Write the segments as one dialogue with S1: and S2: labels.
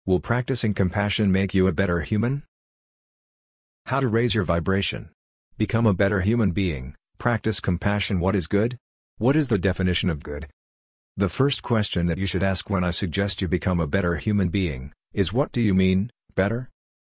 S1: Will practicing compassion make you a better human? How to raise your vibration. Become a better human being. Practice compassion. What is good? What is the definition of good? The first question that you should ask when I suggest you become a better human being is, what do you mean, better?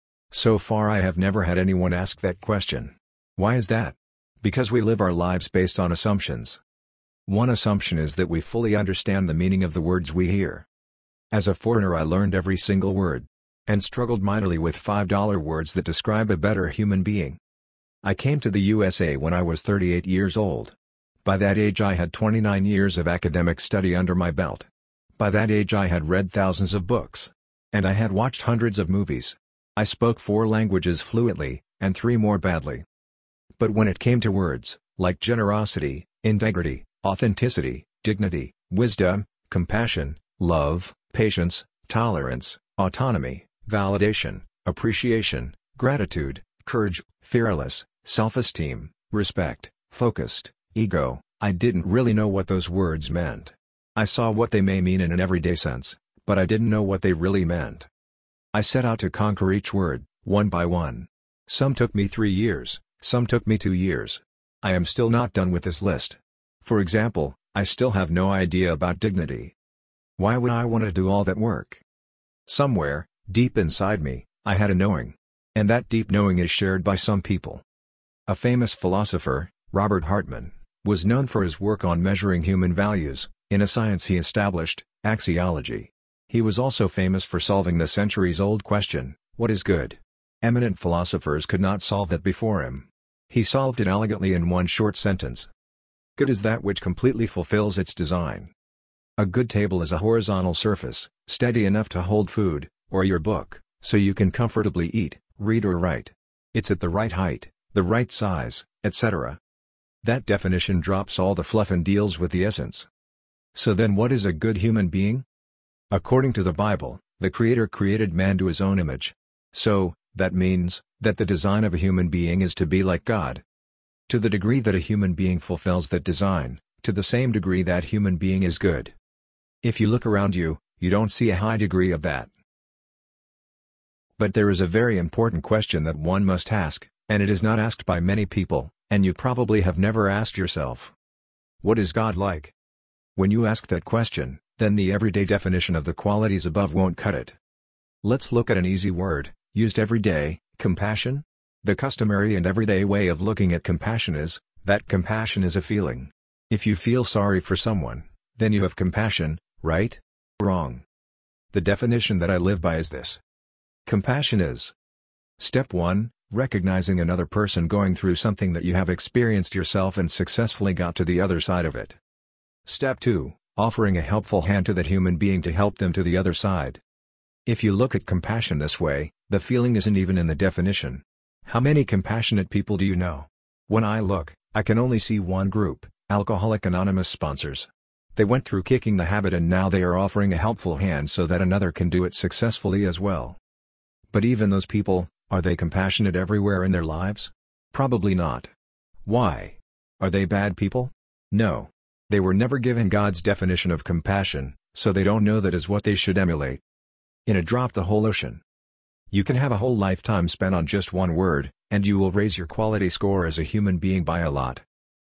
S1: So far I have never had anyone ask that question. Why is that? Because we live our lives based on assumptions. One assumption is that we fully understand the meaning of the words we hear. As a foreigner I learned every single word, and struggled mightily with $5 words that describe a better human being. I came to the USA when I was 38 years old. By that age I had 29 years of academic study under my belt. By that age I had read thousands of books. And I had watched hundreds of movies. I spoke 4 languages fluently, and 3 more badly. But when it came to words, like generosity, integrity, authenticity, dignity, wisdom, compassion, love, patience, tolerance, autonomy, validation, appreciation, gratitude, courage, fearless, self-esteem, respect, focused, ego, I didn't really know what those words meant. I saw what they may mean in an everyday sense, but I didn't know what they really meant. I set out to conquer each word, one by one. Some took me 3 years, some took me 2 years. I am still not done with this list. For example, I still have no idea about dignity. Why would I want to do all that work? Somewhere, deep inside me, I had a knowing. And that deep knowing is shared by some people. A famous philosopher, Robert Hartman, was known for his work on measuring human values, in a science he established, axiology. He was also famous for solving the centuries-old question, what is good? Eminent philosophers could not solve that before him. He solved it elegantly in one short sentence. Good is that which completely fulfills its design. A good table is a horizontal surface, steady enough to hold food, or your book, so you can comfortably eat, read or write. It's at the right height, the right size, etc. That definition drops all the fluff and deals with the essence. So then what is a good human being? According to the Bible, the Creator created man to his own image. So, that means, that the design of a human being is to be like God. To the degree that a human being fulfills that design, to the same degree that human being is good. If you look around you, you don't see a high degree of that. But there is a very important question that one must ask, and it is not asked by many people, and you probably have never asked yourself. What is God like? When you ask that question, then the everyday definition of the qualities above won't cut it. Let's look at an easy word, used every day, compassion. The customary and everyday way of looking at compassion is, that compassion is a feeling. If you feel sorry for someone, then you have compassion, right? Wrong. The definition that I live by is this. Compassion is: Step 1, recognizing another person going through something that you have experienced yourself and successfully got to the other side of it. Step 2, offering a helpful hand to that human being to help them to the other side. If you look at compassion this way, the feeling isn't even in the definition. How many compassionate people do you know? When I look, I can only see one group, Alcoholics Anonymous sponsors. They went through kicking the habit and now they are offering a helpful hand so that another can do it successfully as well. But even those people, are they compassionate everywhere in their lives? Probably not. Why? Are they bad people? No. They were never given God's definition of compassion, so they don't know that is what they should emulate. In a drop the whole ocean. You can have a whole lifetime spent on just one word, and you will raise your quality score as a human being by a lot.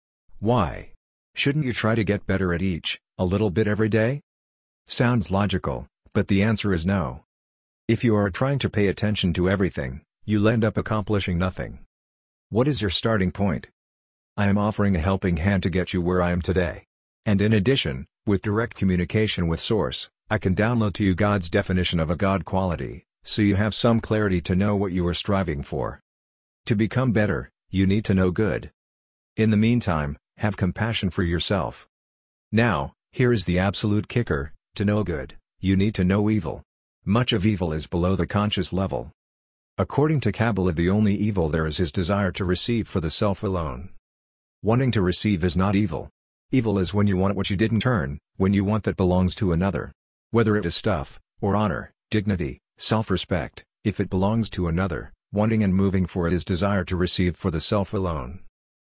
S1: Why? Shouldn't you try to get better at each, a little bit every day? Sounds logical, but the answer is no. If you are trying to pay attention to everything, you'll end up accomplishing nothing. What is your starting point? I am offering a helping hand to get you where I am today. And in addition, with direct communication with Source, I can download to you God's definition of a God quality, so you have some clarity to know what you are striving for. To become better, you need to know good. In the meantime, have compassion for yourself. Now, here is the absolute kicker: to know good, you need to know evil. Much of evil is below the conscious level. According to Kabbalah, the only evil there is desire to receive for the self alone. Wanting to receive is not evil. Evil is when you want what you didn't earn, when you want that belongs to another. Whether it is stuff, or honor, dignity, self-respect, if it belongs to another, wanting and moving for it is desire to receive for the self alone.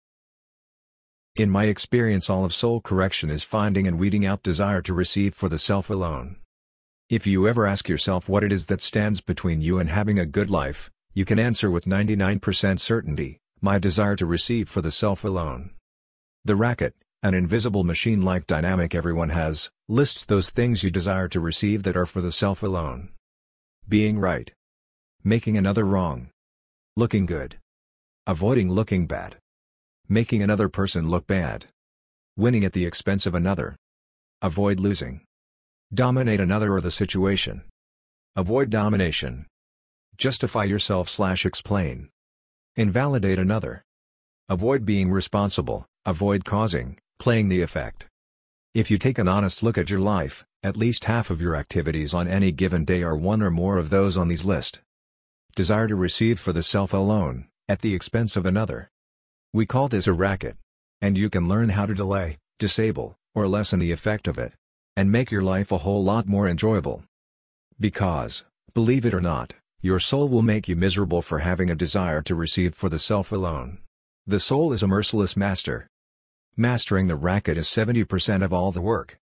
S1: In my experience, all of soul correction is finding and weeding out desire to receive for the self alone. If you ever ask yourself what it is that stands between you and having a good life, you can answer with 99% certainty, my desire to receive for the self alone. The racket, an invisible machine-like dynamic everyone has, lists those things you desire to receive that are for the self alone. Being right. Making another wrong. Looking good. Avoiding looking bad. Making another person look bad. Winning at the expense of another. Avoid losing. Dominate another or the situation. Avoid domination. Justify yourself/explain. Invalidate another. Avoid being responsible, avoid causing, playing the effect. If you take an honest look at your life, at least half of your activities on any given day are one or more of those on these list. Desire to receive for the self alone, at the expense of another. We call this a racket. And you can learn how to delay, disable, or lessen the effect of it. And make your life a whole lot more enjoyable. Because, believe it or not, your soul will make you miserable for having a desire to receive for the self alone. The soul is a merciless master. Mastering the racket is 70% of all the work.